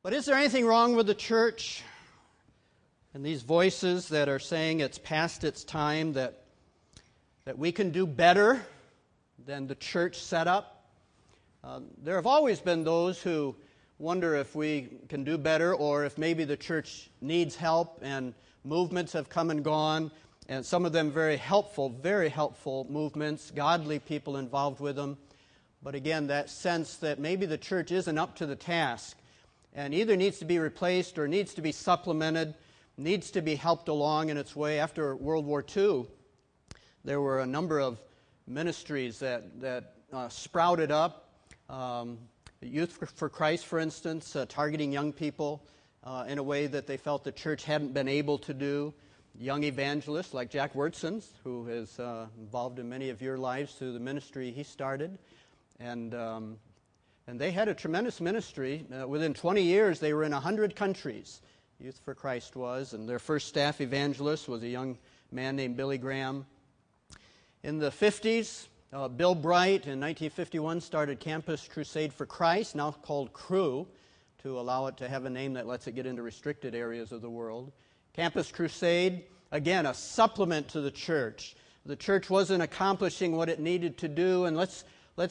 But is there anything wrong with the church? And these voices that are saying it's past its time, that we can do better than the church set up? There have always been those who wonder if we can do better, or if maybe the church needs help, and movements have come and gone, and some of them very helpful movements, godly people involved with them. But again, that sense that maybe the church isn't up to the task and either needs to be replaced or needs to be supplemented, needs to be helped along in its way. After World War II, there were a number of ministries that sprouted up. Youth for Christ, for instance, targeting young people in a way that they felt the church hadn't been able to do. Young evangelists like Jack Wurtson, who is involved in many of your lives through the ministry he started. And they had a tremendous ministry. Within 20 years, they were in 100 countries. Youth for Christ was, and their first staff evangelist was a young man named Billy Graham. In the 50s, Bill Bright in 1951 started Campus Crusade for Christ, now called Cru, to allow it to have a name that lets it get into restricted areas of the world. Campus Crusade, again, a supplement to the church. The church wasn't accomplishing what it needed to do, and let's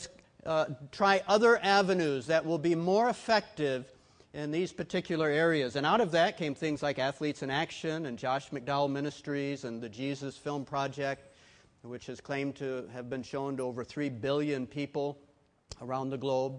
try other avenues that will be more effective in these particular areas. And out of that came things like Athletes in Action and Josh McDowell Ministries and the Jesus Film Project, which has claimed to have been shown to over 3 billion people around the globe.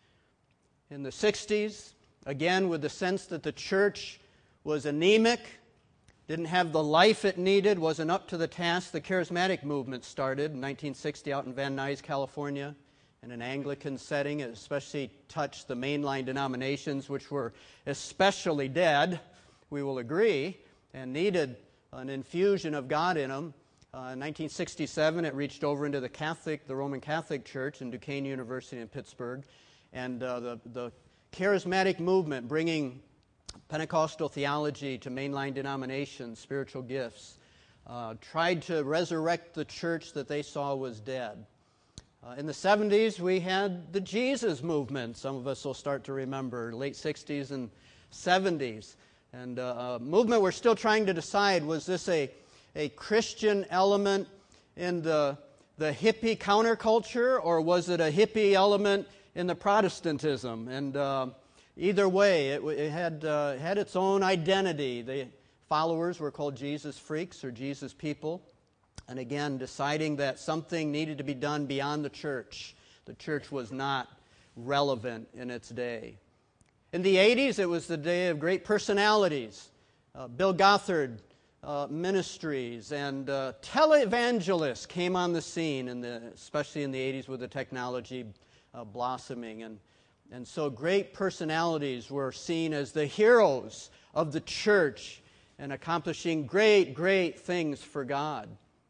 In the 60s, again, with the sense that the church was anemic, didn't have the life it needed, wasn't up to the task, the charismatic movement started in 1960 out in Van Nuys, California, in an Anglican setting. It especially touched the mainline denominations, which were especially dead, we will agree, and needed an infusion of God in them. In 1967, it reached over into the Roman Catholic Church in Duquesne University in Pittsburgh, and the charismatic movement, bringing Pentecostal theology to mainline denominations, spiritual gifts, tried to resurrect the church that they saw was dead. In the 70s, we had the Jesus movement. Some of us will start to remember, late 60s and 70s. And a movement we're still trying to decide, was this a Christian element in the hippie counterculture, or was it a hippie element in the Protestantism? And either way, it had its own identity. The followers were called Jesus freaks or Jesus people. And again, deciding that something needed to be done beyond the church. The church was not relevant in its day. In the 80s, it was the day of great personalities. Bill Gothard Ministries and televangelists came on the scene, especially in the 80s with the technology blossoming. And so great personalities were seen as the heroes of the church and accomplishing great, great things for God.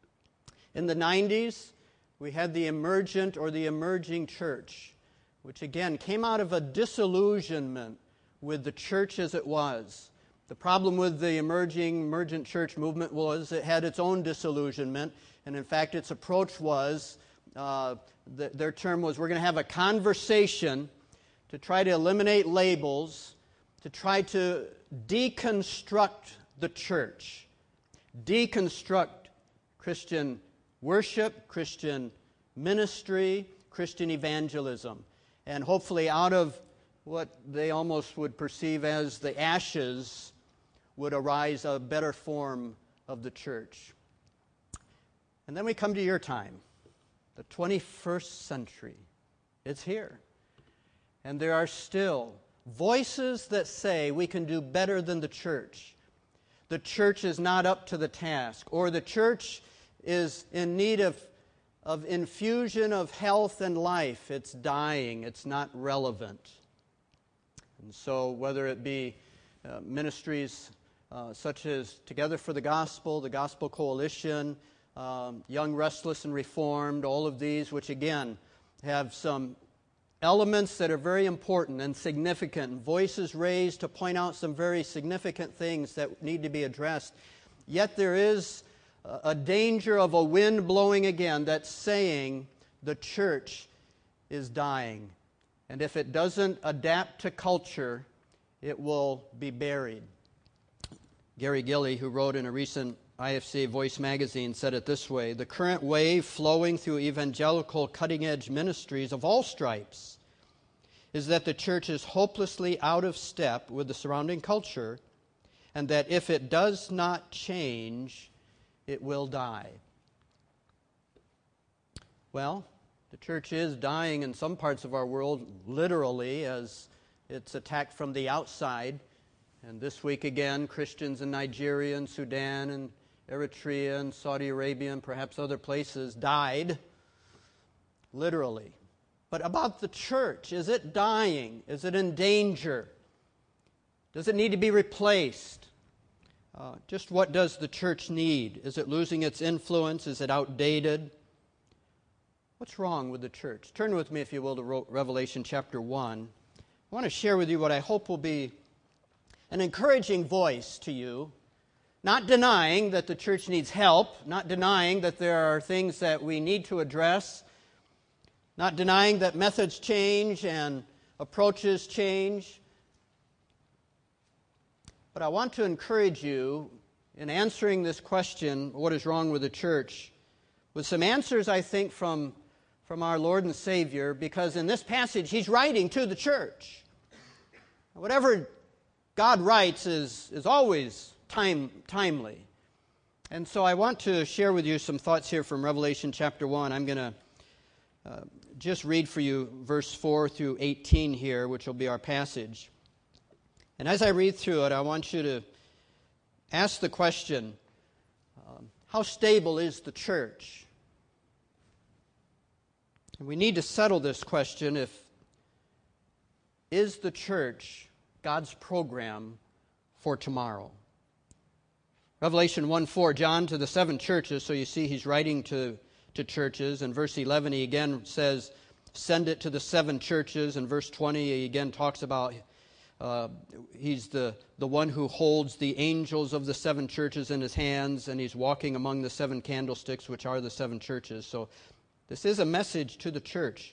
In the 90s, we had the emergent or the emerging church, which again came out of a disillusionment with the church as it was. The problem with the emergent church movement was it had its own disillusionment, and in fact its approach was, their term was, we're going to have a conversation to try to eliminate labels, to try to deconstruct the church, deconstruct Christian worship, Christian ministry, Christian evangelism. And hopefully out of what they almost would perceive as the ashes would arise a better form of the church. And then we come to your time, the 21st century. It's here. And there are still voices that say we can do better than the church. The church is not up to the task, or the church is in need of infusion of health and life. It's dying. It's not relevant. And so whether it be ministries such as Together for the Gospel, the Gospel Coalition, Young, Restless, and Reformed, all of these, which again have some elements that are very important and significant, and voices raised to point out some very significant things that need to be addressed. Yet there is a danger of a wind blowing again that's saying the church is dying. And if it doesn't adapt to culture, it will be buried. Gary Gilley, who wrote in a recent IFCA Voice magazine, said it this way: the current wave flowing through evangelical cutting-edge ministries of all stripes is that the church is hopelessly out of step with the surrounding culture, and that if it does not change, it will die. Well, the church is dying in some parts of our world, literally, as it's attacked from the outside. And this week again, Christians in Nigeria and Sudan and Eritrea and Saudi Arabia and perhaps other places died, literally. But about the church, is it dying? Is it in danger? Does it need to be replaced? Just what does the church need? Is it losing its influence? Is it outdated? What's wrong with the church? Turn with me, if you will, to Revelation chapter 1. I want to share with you what I hope will be an encouraging voice to you, not denying that the church needs help, not denying that there are things that we need to address, not denying that methods change and approaches change. But I want to encourage you in answering this question, what is wrong with the church, with some answers, I think, from our Lord and Savior, because in this passage He's writing to the church. Whatever God writes is always timely. And so I want to share with you some thoughts here from Revelation chapter 1. I'm going to just read for you verse 4 through 18 here, which will be our passage. And as I read through it, I want you to ask the question, how stable is the church? And we need to settle this question: is the church God's program for tomorrow? Revelation 1:4, John to the 7 churches, so you see he's writing to churches. In verse 11 he again says, send it to the 7 churches. In verse 20 he again talks about he's the one who holds the angels of the 7 churches in his hands, and he's walking among the 7 candlesticks, which are the 7 churches. So this is a message to the church.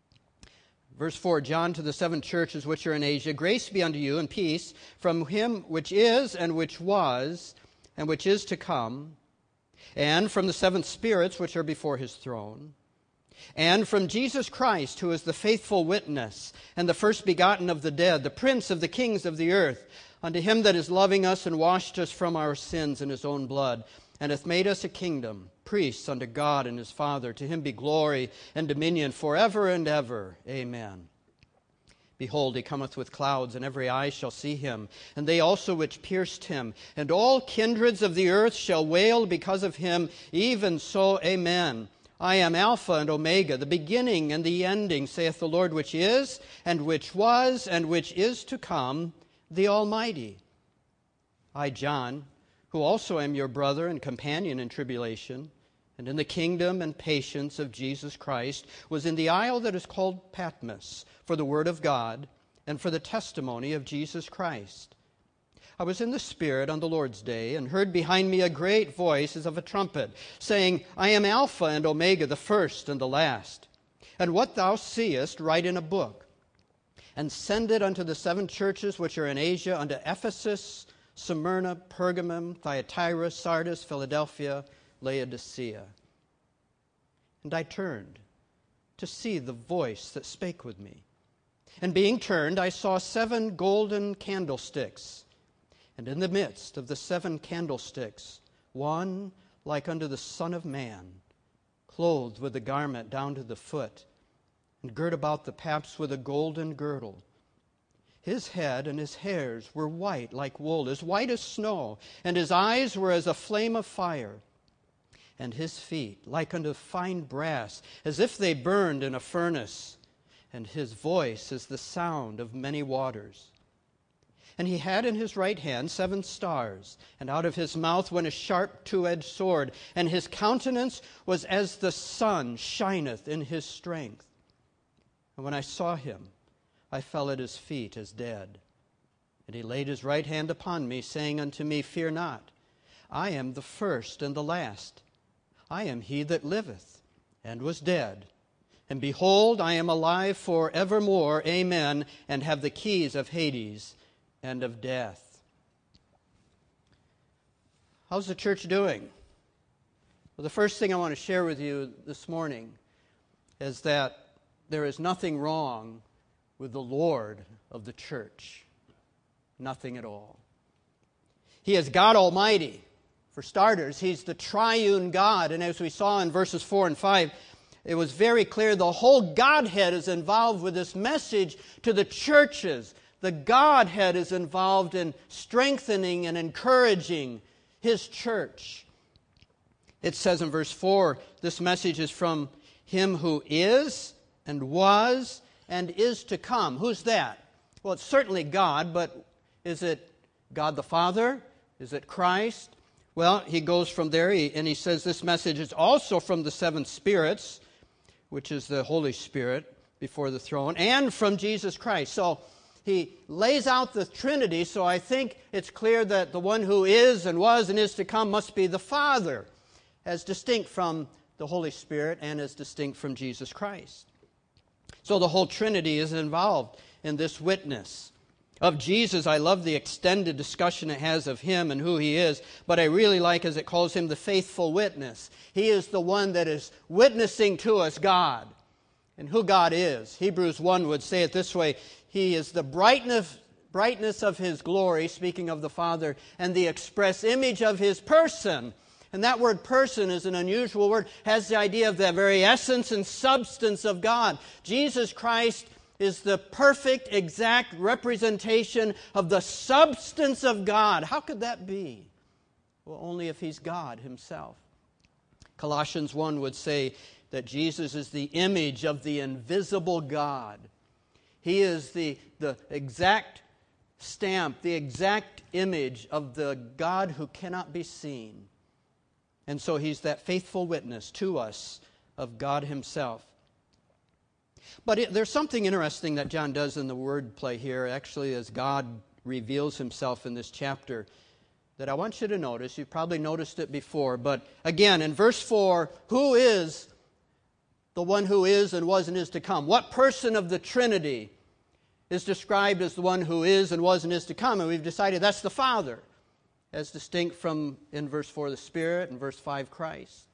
Verse 4, John to the 7 churches which are in Asia, grace be unto you and peace from Him which is and which was and which is to come, and from the 7 spirits which are before His throne, and from Jesus Christ, who is the faithful witness and the first begotten of the dead, the prince of the kings of the earth, unto Him that is loving us and washed us from our sins in His own blood, and hath made us a kingdom, priests unto God and His Father. To Him be glory and dominion forever and ever. Amen. Behold, He cometh with clouds, and every eye shall see Him, and they also which pierced Him. And all kindreds of the earth shall wail because of Him. Even so, amen. I am Alpha and Omega, the beginning and the ending, saith the Lord, which is, and which was, and which is to come, the Almighty. I, John, who also am your brother and companion in tribulation, and in the kingdom and patience of Jesus Christ, was in the isle that is called Patmos, for the word of God, and for the testimony of Jesus Christ. I was in the Spirit on the Lord's day, and heard behind me a great voice as of a trumpet, saying, I am Alpha and Omega, the first and the last. And what thou seest, write in a book, and send it unto the 7 churches which are in Asia, unto Ephesus, Smyrna, Pergamum, Thyatira, Sardis, Philadelphia, Laodicea. And I turned to see the voice that spake with me. And being turned, I saw 7 golden candlesticks, and in the midst of the 7 candlesticks, one like unto the Son of Man, clothed with a garment down to the foot, and girt about the paps with a golden girdle. His head and his hairs were white like wool, as white as snow, and his eyes were as a flame of fire, and his feet like unto fine brass, as if they burned in a furnace, and his voice as the sound of many waters. And he had in his right hand 7 stars, and out of his mouth went a sharp 2-edged sword, and his countenance was as the sun shineth in his strength. And when I saw him, I fell at his feet as dead. And he laid his right hand upon me, saying unto me, Fear not, I am the first and the last. I am he that liveth, and was dead. And behold, I am alive for evermore, amen, and have the keys of Hades and of death. How's the church doing? Well, the first thing I want to share with you this morning is that there is nothing wrong with the Lord of the church. Nothing at all. He is God Almighty. For starters, He's the triune God. And as we saw in verses 4 and 5, it was very clear the whole Godhead is involved with this message to the churches. The Godhead is involved in strengthening and encouraging His church. It says in verse 4, this message is from Him who is and was and is to come. Who's that? Well, it's certainly God, but is it God the Father? Is it Christ? Well, he goes from there and he says this message is also from the seven spirits, which is the Holy Spirit before the throne, and from Jesus Christ. So he lays out the Trinity, so I think it's clear that the one who is and was and is to come must be the Father, as distinct from the Holy Spirit and as distinct from Jesus Christ. So the whole Trinity is involved in this witness. Of Jesus, I love the extended discussion it has of Him and who He is, but I really like as it calls Him the faithful witness. He is the one that is witnessing to us God and who God is. Hebrews 1 would say it this way, He is the brightness of His glory, speaking of the Father, and the express image of His person. And that word person is an unusual word, has the idea of the very essence and substance of God. Jesus Christ is the perfect, exact representation of the substance of God. How could that be? Well, only if He's God Himself. Colossians 1 would say that Jesus is the image of the invisible God. He is the exact stamp, the exact image of the God who cannot be seen. And so He's that faithful witness to us of God Himself. But there's something interesting that John does in the wordplay here, actually, as God reveals Himself in this chapter, that I want you to notice. You've probably noticed it before. But again, in verse 4, who is the one who is and was and is to come? What person of the Trinity is described as the one who is and was and is to come? And we've decided that's the Father, as distinct from, in verse 4, the Spirit, and verse 5, Christ.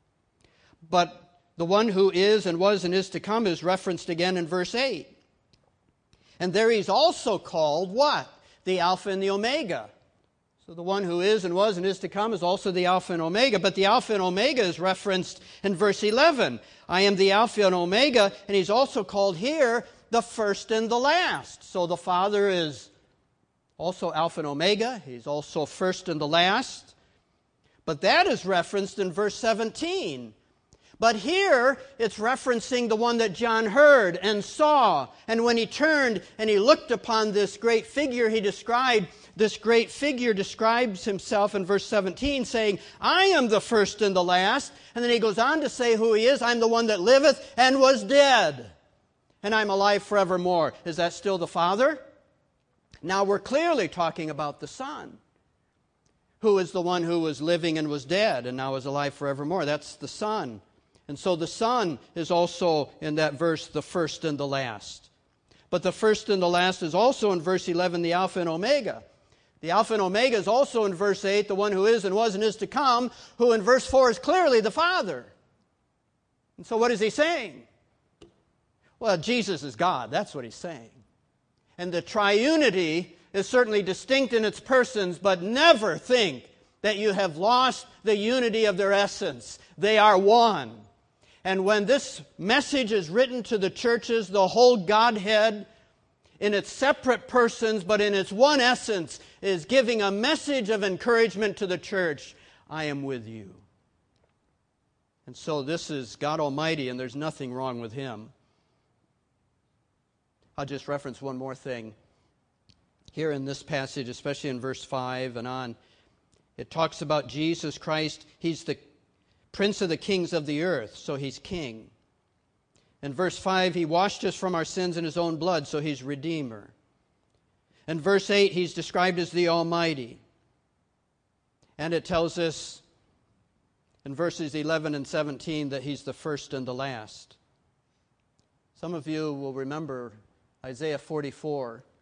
But the one who is and was and is to come is referenced again in verse 8. And there He's also called what? The Alpha and the Omega. So the one who is and was and is to come is also the Alpha and Omega. But the Alpha and Omega is referenced in verse 11. I am the Alpha and Omega. And He's also called here the first and the last. So the Father is also Alpha and Omega. He's also first and the last. But that is referenced in verse 17. But here, it's referencing the one that John heard and saw. And when he turned and he looked upon this great figure he described, this great figure describes himself in verse 17, saying, I am the first and the last. And then he goes on to say who he is. I'm the one that liveth and was dead, and I'm alive forevermore. Is that still the Father? Now we're clearly talking about the Son, who is the one who was living and was dead and now is alive forevermore. That's the Son. And so the Son is also, in that verse, the first and the last. But the first and the last is also in verse 11, the Alpha and Omega. The Alpha and Omega is also in verse 8, the one who is and was and is to come, who in verse 4 is clearly the Father. And so what is he saying? Well, Jesus is God. That's what he's saying. And the triunity is certainly distinct in its persons, but never think that you have lost the unity of their essence. They are one. And when this message is written to the churches, the whole Godhead, in its separate persons, but in its one essence, is giving a message of encouragement to the church. I am with you. And so this is God Almighty, and there's nothing wrong with Him. I'll just reference one more thing. Here in this passage, especially in verse 5 and on, it talks about Jesus Christ. He's the Prince of the kings of the earth, so He's King. In verse 5, He washed us from our sins in His own blood, so He's Redeemer. In verse 8, He's described as the Almighty. And it tells us in verses 11 and 17 that He's the first and the last. Some of you will remember Isaiah 44,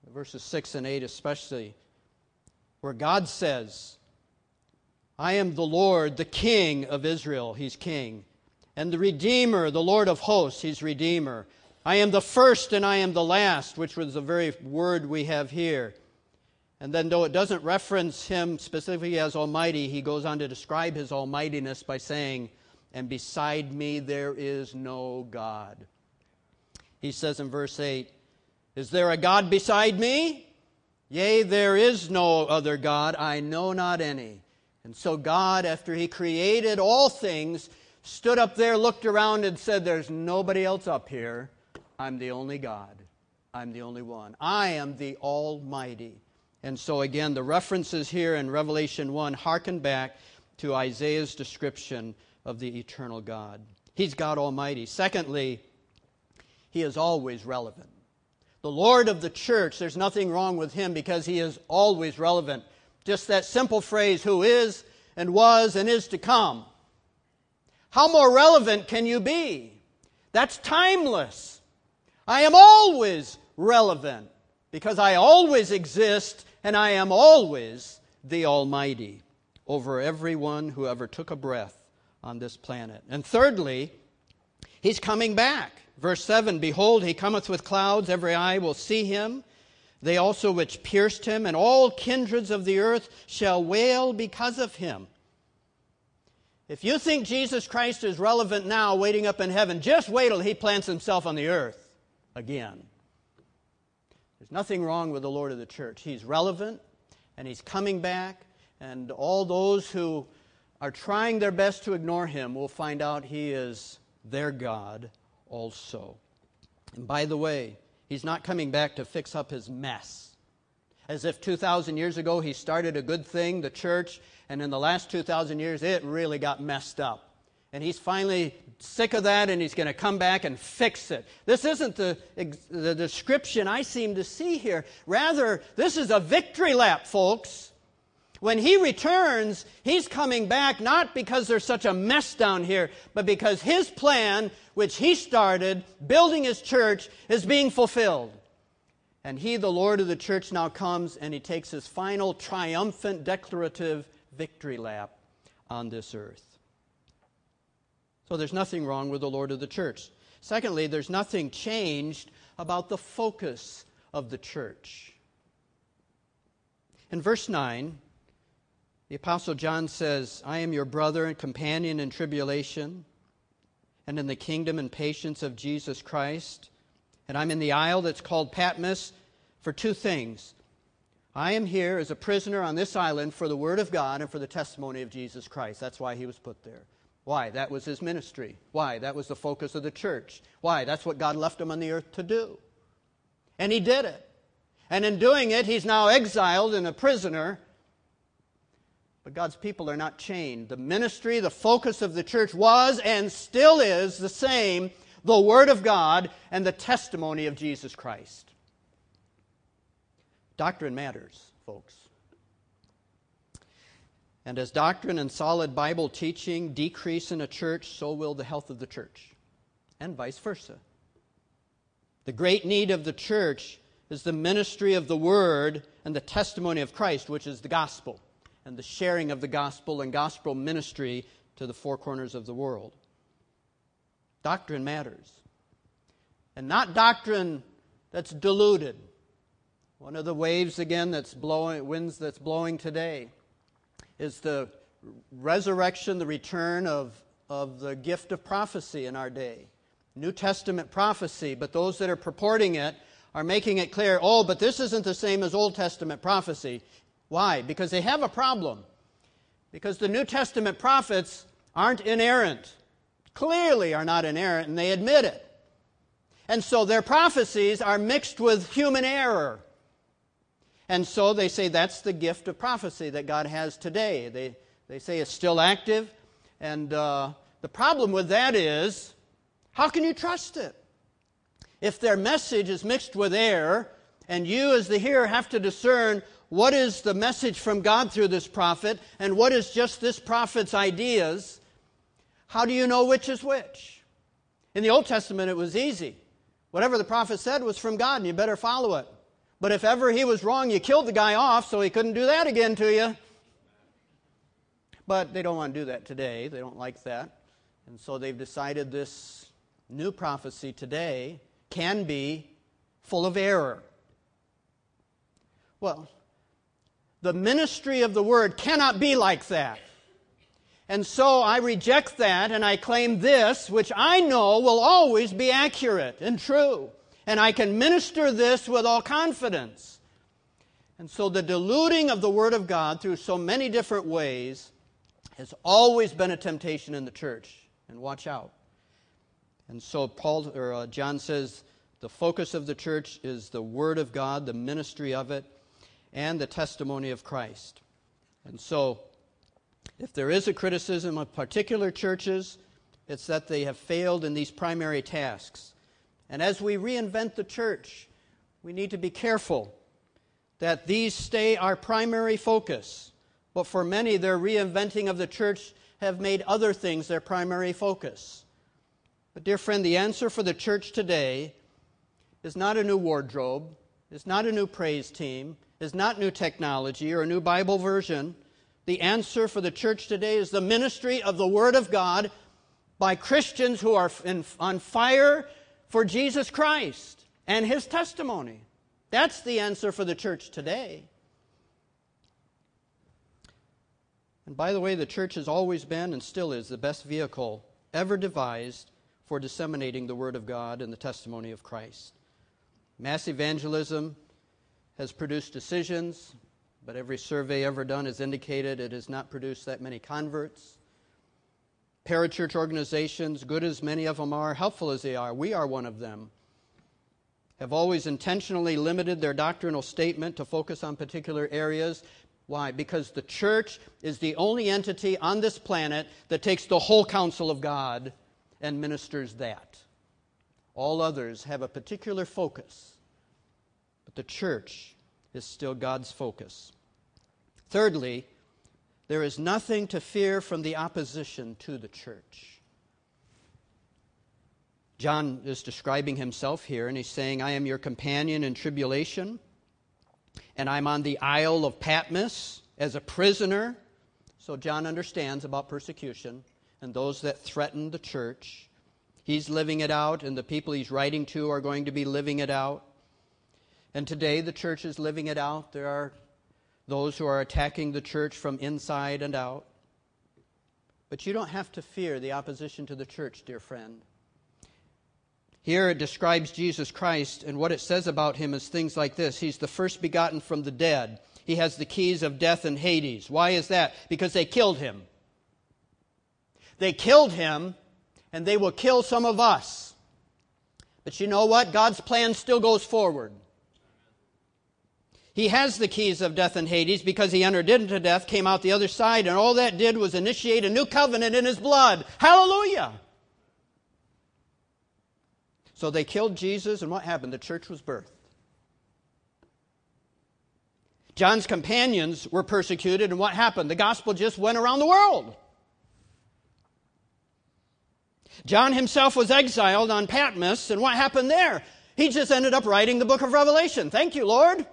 verses 6 and 8 especially, where God says, I am the Lord, the King of Israel. He's king. And the Redeemer, the Lord of hosts. He's Redeemer. I am the first and I am the last, which was the very word we have here. And then though it doesn't reference him specifically as Almighty, he goes on to describe his almightiness by saying, and beside me there is no God. He says in verse 8, is there a God beside me? Yea, there is no other God, I know not any. And so God, after he created all things, stood up there, looked around and said, there's nobody else up here. I'm the only God. I'm the only one. I am the Almighty. And so again, the references here in Revelation 1 hearken back to Isaiah's description of the eternal God. He's God Almighty. Secondly, he is always relevant. The Lord of the church, there's nothing wrong with him because he is always relevant. Just that simple phrase, who is and was and is to come. How more relevant can you be? That's timeless. I am always relevant because I always exist and I am always the Almighty over everyone who ever took a breath on this planet. And thirdly, he's coming back. Verse 7, behold, he cometh with clouds, every eye will see him. They also which pierced him, and all kindreds of the earth shall wail because of him. If you think Jesus Christ is relevant now, waiting up in heaven, just wait till he plants himself on the earth again. There's nothing wrong with the Lord of the church. He's relevant, and he's coming back, and all those who are trying their best to ignore him will find out he is their God also. And by the way, he's not coming back to fix up his mess. As if 2,000 years ago he started a good thing, the church, and in the last 2,000 years it really got messed up. And he's finally sick of that and he's going to come back and fix it. This isn't the description I seem to see here. Rather, this is a victory lap, folks. When he returns, he's coming back not because there's such a mess down here, but because his plan, which he started, building his church, is being fulfilled. And he, the Lord of the church, now comes and he takes his final triumphant declarative victory lap on this earth. So there's nothing wrong with the Lord of the church. Secondly, there's nothing changed about the focus of the church. In verse 9, the Apostle John says, I am your brother and companion in tribulation and in the kingdom and patience of Jesus Christ. And I'm in the isle that's called Patmos for two things. I am here as a prisoner on this island for the Word of God and for the testimony of Jesus Christ. That's why he was put there. Why? That was his ministry. Why? That was the focus of the church. Why? That's what God left him on the earth to do. And he did it. And in doing it, he's now exiled and a prisoner. But God's people are not chained. The ministry, the focus of the church was and still is the same, the Word of God and the testimony of Jesus Christ. Doctrine matters, folks. And as doctrine and solid Bible teaching decrease in a church, so will the health of the church, and vice versa. The great need of the church is the ministry of the Word and the testimony of Christ, which is the gospel, and the sharing of the gospel and gospel ministry to the four corners of the world. Doctrine matters. And not doctrine that's diluted. One of the waves, again, winds that's blowing today is the resurrection, the return of the gift of prophecy in our day. New Testament prophecy, but those that are purporting it are making it clear, but this isn't the same as Old Testament prophecy. Why? Because they have a problem. Because the New Testament prophets aren't inerrant. Clearly are not inerrant, and they admit it. And so their prophecies are mixed with human error. And so they say that's the gift of prophecy that God has today. They say it's still active. And the problem with that is, how can you trust it? If their message is mixed with error, and you as the hearer have to discern what is the message from God through this prophet, and what is just this prophet's ideas, how do you know which is which? In the Old Testament, it was easy. Whatever the prophet said was from God, and you better follow it. But if ever he was wrong, you killed the guy off so he couldn't do that again to you. But they don't want to do that today. They don't like that. And so they've decided this new prophecy today can be full of error. Well, the ministry of the Word cannot be like that. And so I reject that and I claim this, which I know will always be accurate and true. And I can minister this with all confidence. And so the diluting of the Word of God through so many different ways has always been a temptation in the church. And watch out. And so John says the focus of the church is the Word of God, the ministry of it, and the testimony of Christ. And so if there is a criticism of particular churches, it's that they have failed in these primary tasks. And as we reinvent the church, we need to be careful that these stay our primary focus. But for many, their reinventing of the church have made other things their primary focus. But dear friend, the answer for the church today is not a new wardrobe, is not a new praise team, is not new technology or a new Bible version. The answer for the church today is the ministry of the Word of God by Christians who are on fire for Jesus Christ and His testimony. That's the answer for the church today. And by the way, the church has always been and still is the best vehicle ever devised for disseminating the Word of God and the testimony of Christ. Mass evangelism has produced decisions, but every survey ever done has indicated it has not produced that many converts. Parachurch organizations, good as many of them are, helpful as they are, we are one of them, have always intentionally limited their doctrinal statement to focus on particular areas. Why? Because the church is the only entity on this planet that takes the whole counsel of God and ministers that. All others have a particular focus, but the church is still God's focus. Thirdly, there is nothing to fear from the opposition to the church. John is describing himself here, and he's saying, I am your companion in tribulation, and I'm on the Isle of Patmos as a prisoner. So John understands about persecution and those that threaten the church. He's living it out, and the people he's writing to are going to be living it out. And today the church is living it out. There are those who are attacking the church from inside and out. But you don't have to fear the opposition to the church, dear friend. Here it describes Jesus Christ, and what it says about him is things like this. He's the first begotten from the dead. He has the keys of death and Hades. Why is that? Because they killed him. They killed him, and they will kill some of us. But you know what? God's plan still goes forward. He has the keys of death and Hades because he entered into death, came out the other side, and all that did was initiate a new covenant in his blood. Hallelujah! So they killed Jesus, and what happened? The church was birthed. John's companions were persecuted, and what happened? The gospel just went around the world. John himself was exiled on Patmos, and what happened there? He just ended up writing the book of Revelation. Thank you, Lord.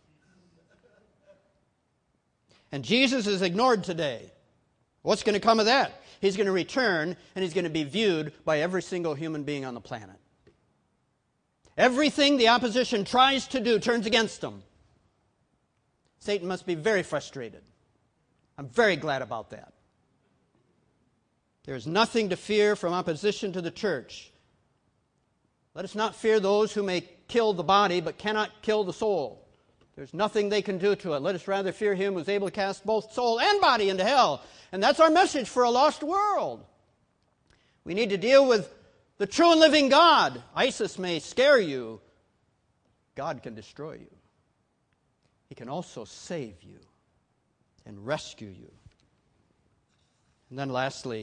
And Jesus is ignored today. What's going to come of that? He's going to return, and he's going to be viewed by every single human being on the planet. Everything the opposition tries to do turns against him. Satan must be very frustrated. I'm very glad about that. There's nothing to fear from opposition to the church. Let us not fear those who may kill the body but cannot kill the soul. There's nothing they can do to it. Let us rather fear him who is able to cast both soul and body into hell. And that's our message for a lost world. We need to deal with the true and living God. ISIS may scare you. God can destroy you. He can also save you and rescue you. And then lastly,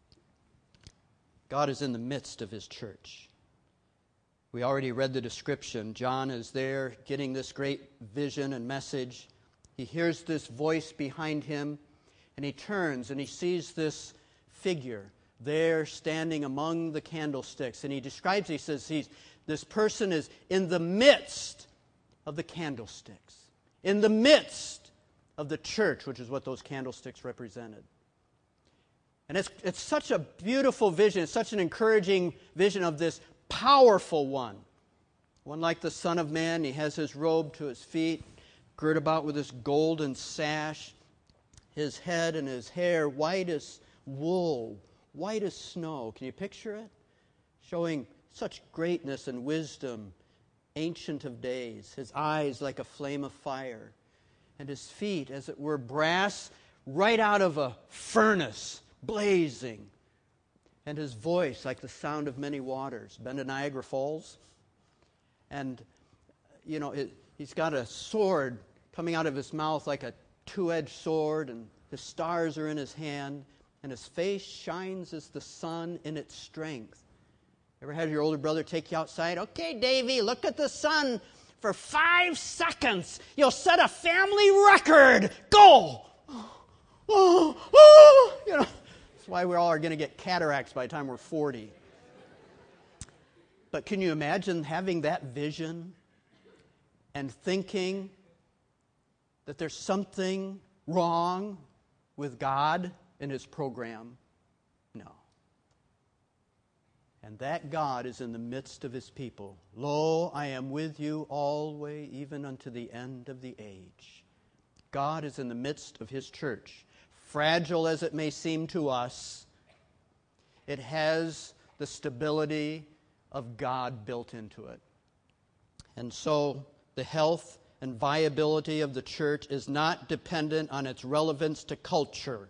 God is in the midst of his church. We already read the description. John is there getting this great vision and message. He hears this voice behind him, and he turns and he sees this figure there standing among the candlesticks. And he describes, he says, this person is in the midst. of the candlesticks, in the midst of the church, which is what those candlesticks represented. And it's such a beautiful vision, it's such an encouraging vision of this powerful one. One like the Son of Man. He has his robe to his feet, girt about with this golden sash, his head and his hair white as wool, white as snow. Can you picture it? Showing such greatness and wisdom, ancient of days. His eyes like a flame of fire, and his feet, as it were, brass right out of a furnace, blazing. And his voice like the sound of many waters. Been to Niagara Falls? And, he's got a sword coming out of his mouth like a two-edged sword, and his stars are in his hand, and his face shines as the sun in its strength. Ever had your older brother take you outside? Okay, Davy, look at the sun for 5 seconds. You'll set a family record. Go! That's why we all are going to get cataracts by the time we're 40. But can you imagine having that vision and thinking that there's something wrong with God and His program? No. And that God is in the midst of His people. Lo, I am with you always, even unto the end of the age. God is in the midst of His church. Fragile as it may seem to us, it has the stability of God built into it. And so the health and viability of the church is not dependent on its relevance to culture,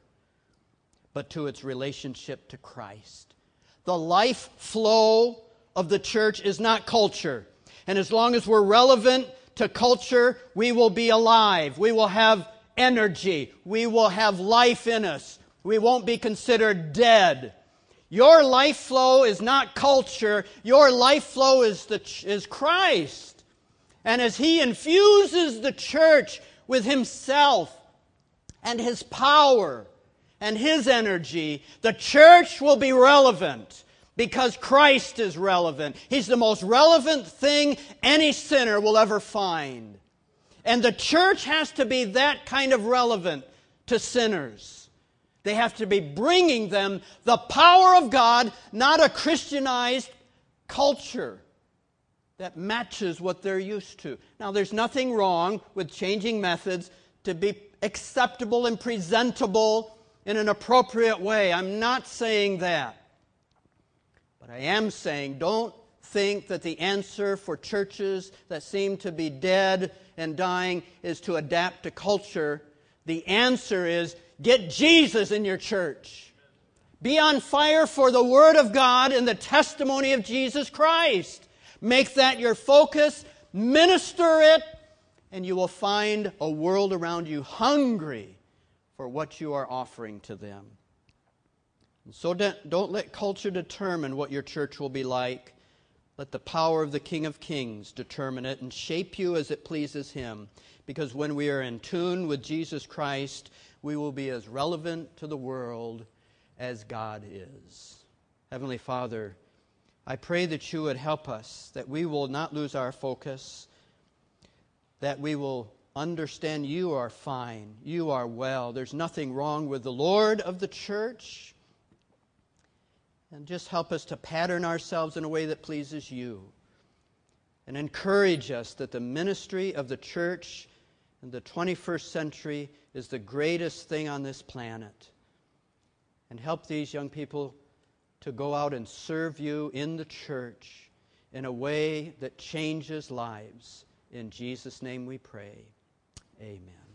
but to its relationship to Christ. The life flow of the church is not culture. And as long as we're relevant to culture, we will be alive. We will have energy. We will have life in us. We won't be considered dead. Your life flow is not culture. Your life flow is Christ. And as He infuses the church with Himself and His power and His energy, the church will be relevant because Christ is relevant. He's the most relevant thing any sinner will ever find. And the church has to be that kind of relevant to sinners. They have to be bringing them the power of God, not a Christianized culture that matches what they're used to. Now, there's nothing wrong with changing methods to be acceptable and presentable in an appropriate way. I'm not saying that. But I am saying don't think that the answer for churches that seem to be dead and dying is to adapt to culture. The answer is get Jesus in your church. Be on fire for the Word of God and the testimony of Jesus Christ. Make that your focus. Minister it. And you will find a world around you hungry for what you are offering to them. And so don't let culture determine what your church will be like. Let the power of the King of Kings determine it and shape you as it pleases Him. Because when we are in tune with Jesus Christ, we will be as relevant to the world as God is. Heavenly Father, I pray that You would help us, that we will not lose our focus, that we will understand You are fine, You are well. There's nothing wrong with the Lord of the church. And just help us to pattern ourselves in a way that pleases You. And encourage us that the ministry of the church in the 21st century is the greatest thing on this planet. And help these young people to go out and serve You in the church in a way that changes lives. In Jesus' name we pray. Amen.